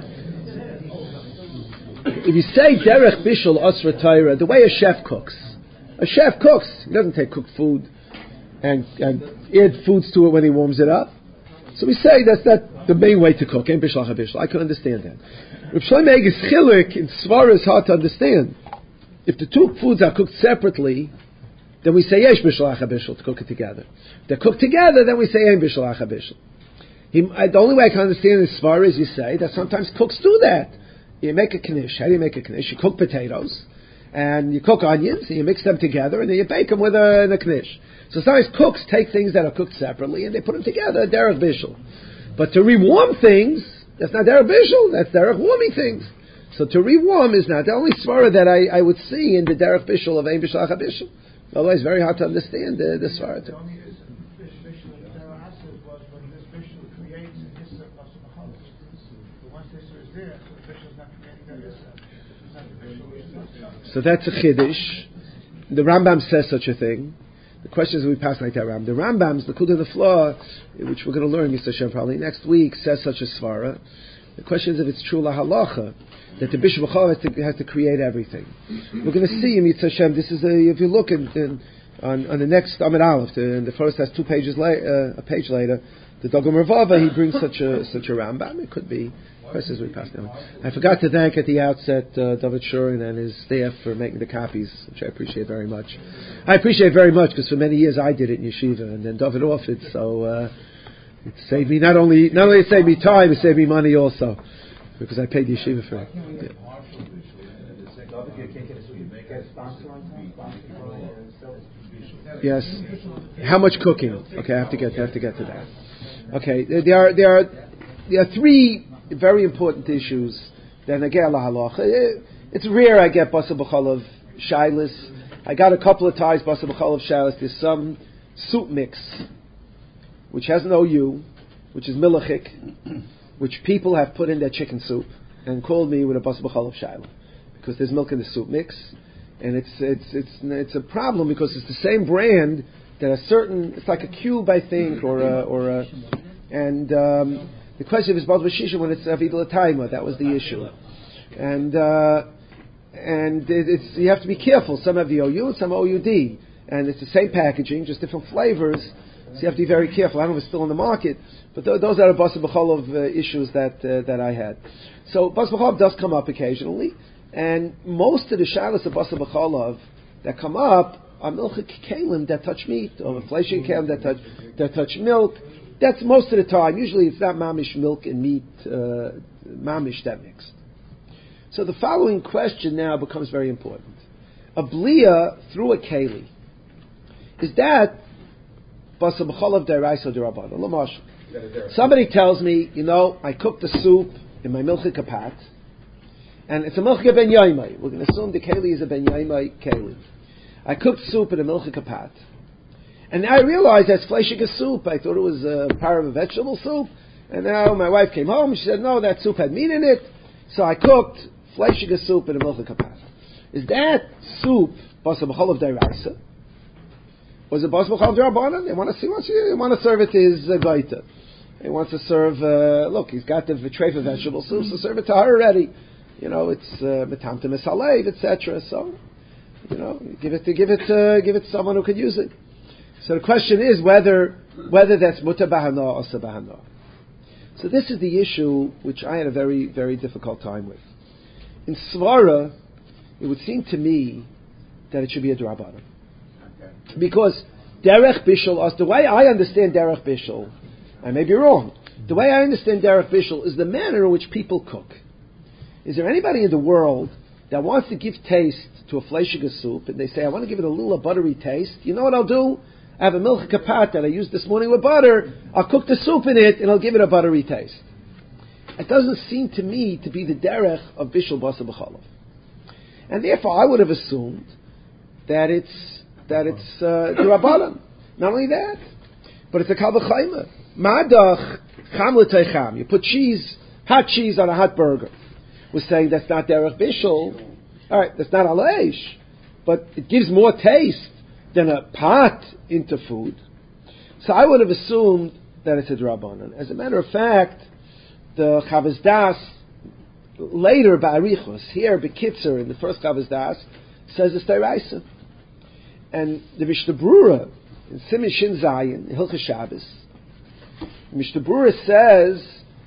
If you say derech bishul asra Torah, the way a chef cooks, he doesn't take cooked food and add foods to it when he warms it up. So we say that's not the main way to cook, ein bishul achabishul. I can understand that. Reb Shlomo Eiger's chilik in svara is hard to understand. If the two foods are cooked separately, then we say yesh bishul achabishul to cook it together. If they're cooked together, then we say ein bishul achabishul. The only way I can understand this svara is you say that sometimes cooks do that. You make a knish. How do you make a knish? You cook potatoes, and you cook onions, and you mix them together, and then you bake them with a knish. So sometimes cooks take things that are cooked separately, and they put them together, derech bishul. But to rewarm things, that's not derech bishul, that's derech warming things. So to rewarm is not the only svara that I would see in the derech bishul of ein bishul achabishul. Otherwise, very hard to understand the svara.
The only bishul of derech acid was when this bishul creates an issa plus a mahalas. But once this is there, so the bishul is not creating that issa.
So that's a chiddush. The Rambam says such a thing. The question is, we pass like that Rambam. The Rambam's the Kud of the Flaw, which we're going to learn, Mr. Shem, probably next week, says such a svara. The question is if it's true la halacha that the bishul b'chol has to create everything. We're going to see in Yitzhak Hashem. This is if you look on the next Amid Aleph, the first has 2 pages a page later. The Dogam Ravava, he brings such a Rambam. It could be. Questions we passed down. I forgot to thank at the outset David Shurin and his staff for making the copies, which I appreciate very much. I appreciate very much because for many years I did it in yeshiva, and then David offered, so it saved me not only it saved me time, it saved me money also, because I paid yeshiva for it. Yeah. Yes. How much cooking? Okay, I have to get to that. Okay, there are 3 very important issues that I get la halacha. It's rare I get basar b'chalav shaylis. I got a couple of times basar b'chalav shaylis. There's some soup mix which has an OU, which is milachik, which people have put in their chicken soup and called me with a basar b'chalav shayla because there's milk in the soup mix, and it's a problem because it's the same brand that a certain, it's like a cube I think the question is about Vashisha when it's Avidul Taima. That was the issue, and it's you have to be careful. Some have the OU, some OUD, and it's the same packaging, just different flavors. So you have to be very careful. I don't know if it's still in the market, but those are basar b'chalav issues that I had. So basar b'chalav does come up occasionally, and most of the shalas of basar b'chalav that come up are milchik kalim that touch meat, or fleshing kalim that touch milk. That's most of the time. Usually it's not mamish milk and meat, mamish that mixed. So the following question now becomes very important. A blia through a keli. Is that basar b'chalav deraisa derabbanan? L'mashal. Somebody tells me, I cooked the soup in my milchik kapat, and it's a milchik ben yaimai. We're going to assume the keli is a ben yaimai keli. I cooked soup in a milchik kapat. And now I realized that's fleshig soup. I thought it was a part of a vegetable soup. And now my wife came home and she said, no, that soup had meat in it. So I cooked fleshig soup in a milchik kapat. Is that soup basar b'chalav deraisa? Or is it basar b'chalav derabbanan? They want to serve it to his gaita. He wants to serve, look, he's got the tray for vegetable soup, so serve it to her already. It's metamtem esalev, etc. So, give it to someone who could use it. So the question is whether that's muta bahana or sabahana. So this is the issue which I had a very, very difficult time with. In svara, it would seem to me that it should be a drabanan. Okay. Because derech bishul, the way I understand derech bishul, I may be wrong, the way I understand derech bishul is the manner in which people cook. Is there anybody in the world that wants to give taste to a fleshig soup, and they say, I want to give it a little buttery taste? You know what I'll do? I have a milchik kapat that I used this morning with butter. I'll cook the soup in it, and I'll give it a buttery taste. It doesn't seem to me to be the derech of bishul basar b'chalav. And therefore, I would have assumed that it's that it's D'Rabbanan. Not only that, but it's a Kal V'Chaima. Madach Cham L'Teicham. You put hot cheese on a hot burger. We're saying that's not Derech Bishul. All right, that's not Aleish, but it gives more taste than a pot into food. So I would have assumed that it's a D'Rabbanan. As a matter of fact, the Chavos Das later Ba'arichos, here Bekitzer in the first Chavos Das says it's D'Oraisa. And the Mishnah Brura in Siman Shin Zayin in Hilchos Shabbos, Mishnah Brura says,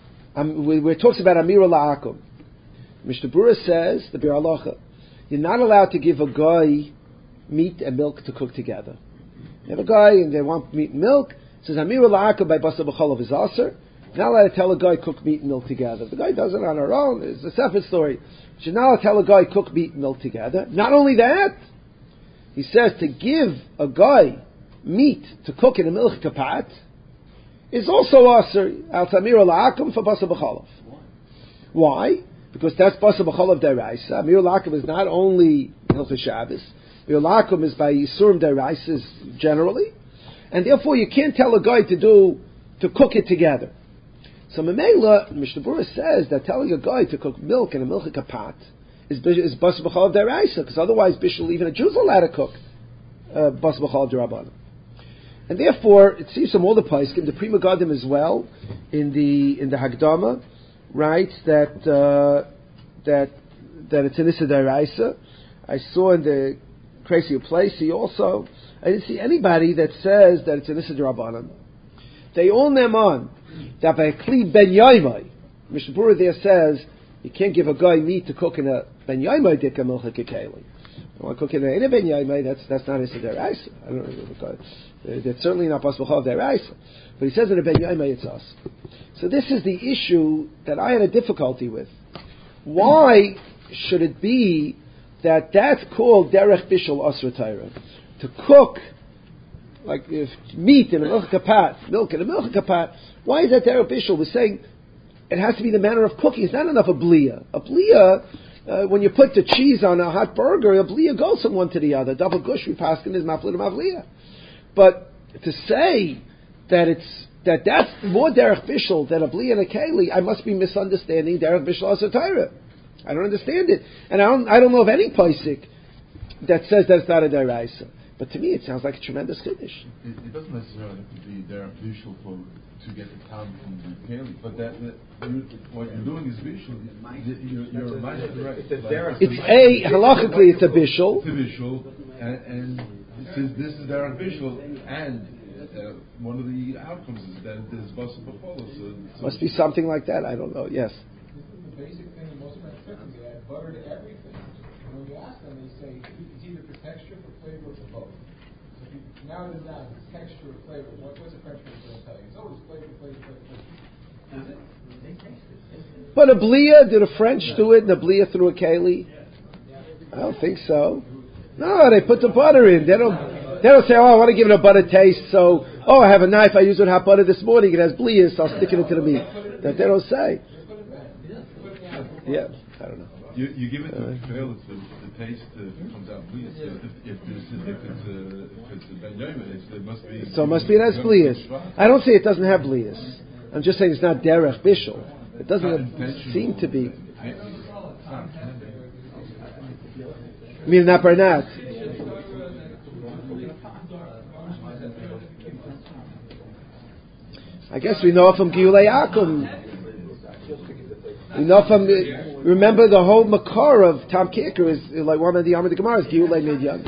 where it talks about Amira La'akum, Mishnah Brura says, the Bir Halacha, you're not allowed to give a guy meat and milk to cook together. You have a guy and they want meat and milk, it says Amira La'akum by Basar B'Cholav is Aser. You're not allowed to tell a guy cook meat and milk together. If the guy does it on her own, it's a separate story. You're not allowed to tell a guy cook meat and milk together. Not only that, he says to give a guy meat to cook in a milk kapat is also aser al tamira la'akum for Basar B'Cholav. Why? Because that's Basar B'Cholav D'Oraisa. Amir la'akum is not only Hilchos Shabbos. Amir la'akum is by Yisurim D'Oraisa generally, and therefore you can't tell a guy to cook it together. So Memela, Mishnah Brura says that telling a guy to cook milk in a milk kapat is Basar B'Cholav D'Oraisa, because otherwise Bishul, even a Jew's allowed to cook Basar B'Cholav D'Rabbanan. And therefore, it seems from all the Paiskim, the Pri Megadim as well, in the Hagdama, writes that it's an Issa D'Oraisa. I saw in the Crazy Place also, I didn't see anybody that says that it's an Issa D'Rabbanan. They all name on that by a Kli Ben Yaimai, Mishnah Brura there says you can't give a guy meat to cook in a Ben Yaimai Dika Milcha Kekeli. I want to cook in a Ben Yaimai, that's not Issa D'Oraisa. I don't know. That's certainly not Basar B'Cholav D'Oraisa. But he says in a Ben Yaimai it's us. So this is the issue that I had a difficulty with. Why should it be that that's called Derech Bishul Asra Torah? To cook like if meat in a milk kapat, milk in a milk kapat, why is that Derech Bishul? We're saying it has to be the manner of cooking. It's not enough a bliya. A bliya, when you put the cheese on a hot burger, a bliya goes from one to the other. Double gush we paskin is maflid mavliya. But to say that that's more Derech Bishul than a bliya and a keli, I must be misunderstanding Derech Bishul Asar Torah. I don't understand it, and I don't know of any pasuk that says that it's not a D'Oraisa. But to me, it sounds like a tremendous chiddush.
It doesn't necessarily have to be Derech Bishul to get the time from the keli, but what you're doing is Bishul. You're reminded right.
It's halachically it's a Bishul.
It's a Bishul, and since this is Derech Bishul, and one of the outcomes is that there's Basar B'Cholav. So
must be something like that. I don't know. Yes.
The basic thing in most of my cooking is they add butter to everything. And when you ask them, they say it's either for texture, for flavor, or for both. So if you narrow it down, it's texture or flavor. What's a French person going to tell you? It's always flavor, flavor, flavor, flavor. Is it?
But a bliya, did a French do it? And a bliya through a keli? I don't think so. No, they put the butter in. They don't say, I want to give it a butter taste, so, I have a knife, I used it hot butter this morning, it has bliya, so I'll stick it into the meat. That they don't say. Yeah, I don't know.
You give it to the trail, the taste comes out bliya. So if it's a Ben Yaimai, it must be.
So it must be it has bliyas. I don't say it doesn't have bliyas. I'm just saying it's not Derech Bishul. It doesn't seem to be. Mir not Bernat. I guess we know from Giyulei Akum. We know from remember the whole makar of Tam Kicker is like one of the Amud Gemara is Giyulei Midyan.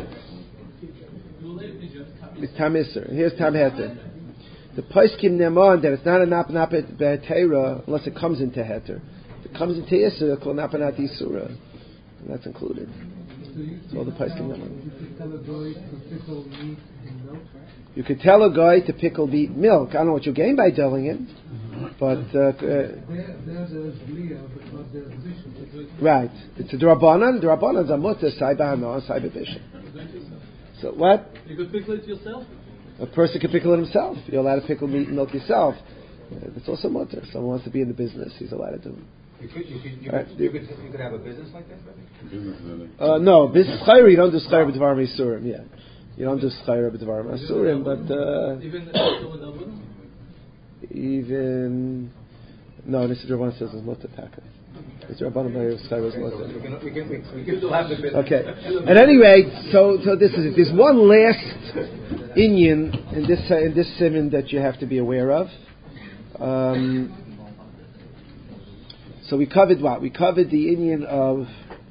It's Tam Isser. And here's Tam Heter. The Paiskim Neman that it's not a Napnapet Be'atera unless it comes into Heter. If it comes into Isser, it's called Napanat Yisura. And that's included. So the Paiskim Neman. You could tell a guy to pickle beet milk. I don't know what you gain by telling him, but right. It's a D'Rabbanan. D'Rabbanan is a mutter saiba hana saiba bishul. So what?
You could pickle it yourself.
A person can pickle it himself. You're allowed to pickle meat and milk yourself. It's also mutter. If someone wants to be in the business, he's allowed to do it.
You could have a business like that, brother?
No, business chayr, you don't do chayr b'dvar meisurim. Yeah, You don't do schayra b'dvarim asurim, but even no, this Rabban says it's mutter taka. It's Rabban by schayra is mutter. Okay. At any rate, so this is it. There's one last inyan in this simon that you have to be aware of. So we covered what? We covered the inyan of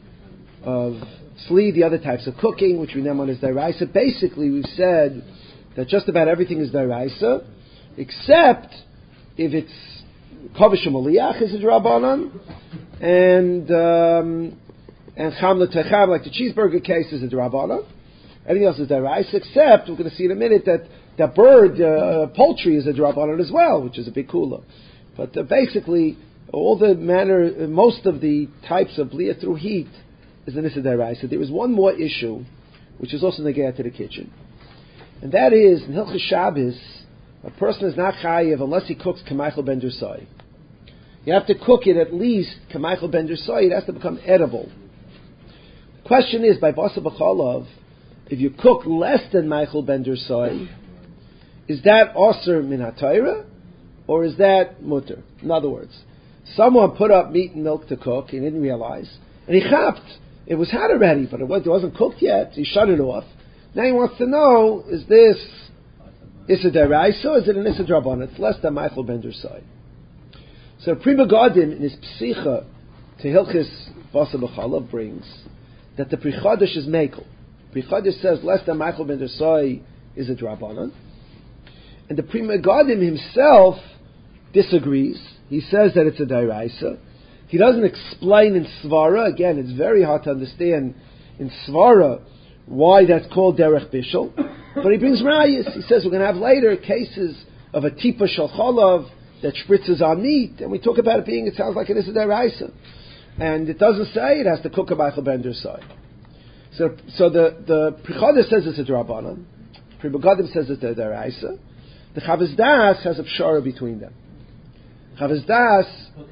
sli, the other types of cooking, which we name on as daraisa. Basically, we've said that just about everything is daraisa, except if it's kavish maliyach is a drabanan, and chamla techam, like the cheeseburger case, is a drabanan. Everything else is daraisa, except we're going to see in a minute that bird, poultry, is a drabanan as well, which is a big kula. But basically, all the most of the types of bliya through heat is an issa deraisa. There is one more issue, which is also negaya to the kitchen, and that is in Hilchos Shabbos, a person is not chayiv unless he cooks kamaychel ben dursai. You have to cook it at least kamaychel ben dursai. It has to become edible. The question is, by basa b'chalav, if you cook less than Michael ben dursai, is that aser min hatayra, or is that mutter? In other words, someone put up meat and milk to cook, he didn't realize, and he chapped. It was hot already, but it wasn't cooked yet. He shut it off. Now he wants to know, is this Issa Deraisa or is it an Issa Draban? It's less than Michael ben dursai. So Pri Megadim in his Psicha to Hilchis Basa B'Chalav brings that the Pri Chadash is Mekel. Pri Chadash says less than Michael ben dursai is a Drabanan. And the Pri Megadim himself disagrees. He says that it's a Deraisa. He doesn't explain in Svara. Again, it's very hard to understand in Svara why that's called Derech Bishul. But he brings Rayas. He says we're going to have later cases of a Tipa Shel Cholav that spritzes on meat, and we talk about it being, it sounds like it is a Deraisa. And it doesn't say it has to cook a Michael ben dursai. So the Pri Chadash says it's a Drabanan. Pri Megadim says it's a Deraisa. The Chavos Das has a pshara between them. Chavos Das,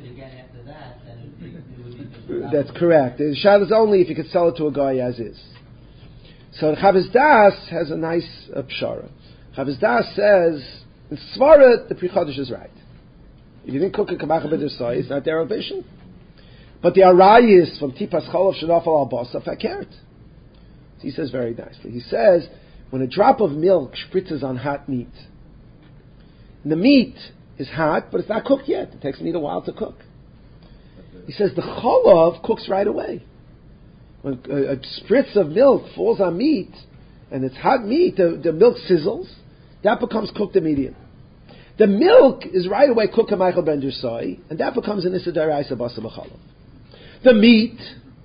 that's correct. The shad is only if you could sell it to a guy as is. So Chavos Das has a nice pshara. Chavos Das says in Svara the Pri Chadash is right. If you didn't cook a kamach ben dursai, it's not derivation. But the arayis from Tipas Cholav Shenafal al Basa Fakert. He says very nicely. He says when a drop of milk spritzes on hot meat, and the meat is hot, but it's not cooked yet. It takes meat a while to cook. He says the cholav cooks right away. When a spritz of milk falls on meat, and it's hot meat, the milk sizzles, that becomes cooked immediately. The milk is right away cooked at Michael ben dursai, and that becomes an issa deraisa basa b'chalav. The meat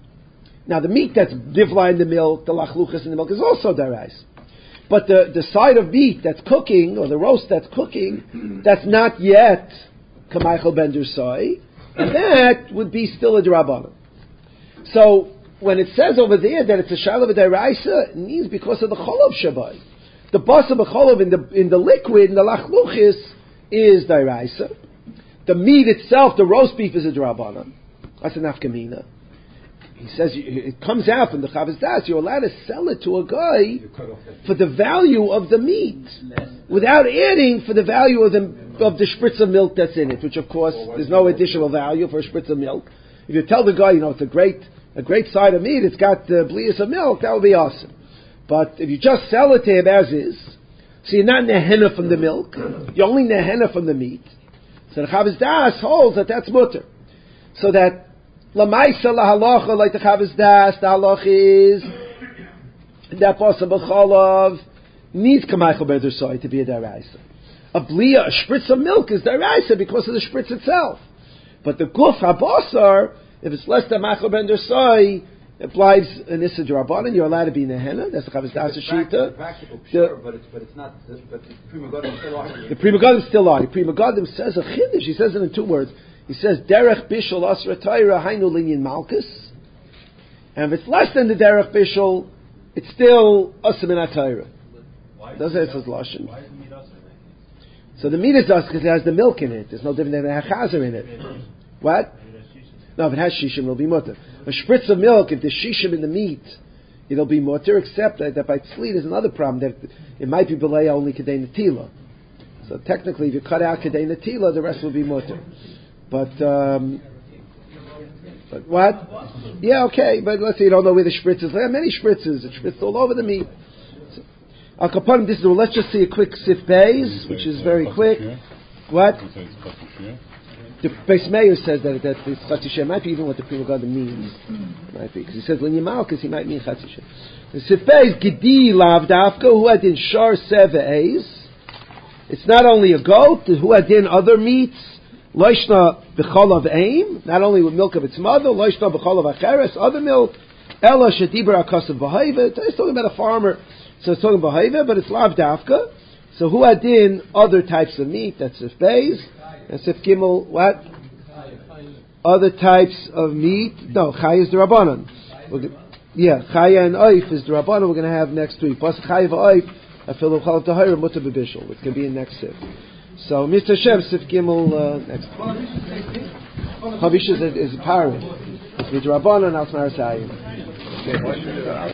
that's divla in the milk, the lachluchas in the milk, is also deraisa. But the side of meat that's cooking, or the roast that's cooking, that's not yet kamaychel ben dursai, and that would be still a drabanan. So when it says over there that it's a shalav deraisa, it means because of the cholav shabai. The basa b'cholav in the liquid, in the lachluchis, is deraisa. The meat itself, the roast beef, is a drabanan. That's an nafkamina. He says it comes out from the Chavos Das. You're allowed to sell it to a guy for the value of the meat, without adding for the value of the spritz of milk that's in it. Which, of course, there's no additional value for a spritz of milk. If you tell the guy, it's a great side of meat, it's got blias of milk, that would be awesome. But if you just sell it to him as is, so you're not nehenna from the milk, you're only nehenna from the meat. So the Chavos Das holds that that's mutter. So that Lamaisa lahalacha, like the Chavos Das, the halacha is that basa b'chalav needs kamaychel ben dursai to be a deraisa. A bliya, a spritz of milk is deraisa because of the spritz itself. But the guf habasar, if it's less than machel ben dursai, it applies an issa drabanan. You're allowed to be nehenna. That's the Chavos Das shita.
Practical, sure, but it's not. But the Pri Megadim still are.
The Pri Megadim still are. The Pri Megadim says a chiddush. He says it in two words. He says, Derech Bishul Asra Taira Hainu Linyan Malkus. And if it's less than the Derech Bishul, it's still Asra Min HaTaira. Doesn't it? Says Lashon.
Why is the meat Asra?
So the meat is Asra because it has the milk in it. There's no different than a Chazer in it. What? No, if it has Shishim, it'll be Mutter. A spritz of milk, if there's Shishim in the meat, it'll be mutter, except that by tzli there's another problem, that it might be belay only kedei netila. So technically, if you cut out kedei netila, the rest will be mutter. But what? Yeah, okay, but let's say you don't know where the spritz is. There are many spritzes. It's spritzed all over the meat. Al Kapanim, this is, well, let's just see a quick sif beis, which is very quick. What? The Beis Meir says that it's Chatzishem. Might be even what the Pri Megadim means. Might be, because he says Linya Malkus, he might mean Chatzishem. The sif beis Gedi Lav Dafka, who had in Shar Seve Eis. It's not only a goat, who had in other meats. Loishna b'cholav aim, not only with milk of its mother. Loishna b'cholav acheres, other milk. Ella shediber akasav b'hayve. It's talking about a farmer, so it's talking b'hayve, but it's lav dafka. So who had in other types of meat? That's sif beis. And sif gimel, what? Other types of meat. No, chaya is the rabbanon. Yeah, chaya and oif is the rabbanon. We're going to have next week. Plus chaya v'oif, a fill of chalav tahira mutar b'bishul, which can be in next sif. So, Mr. Shem, Sif Gimel, next. Chavisha is a parent. It's with Rabbanon, Al Smarasayim.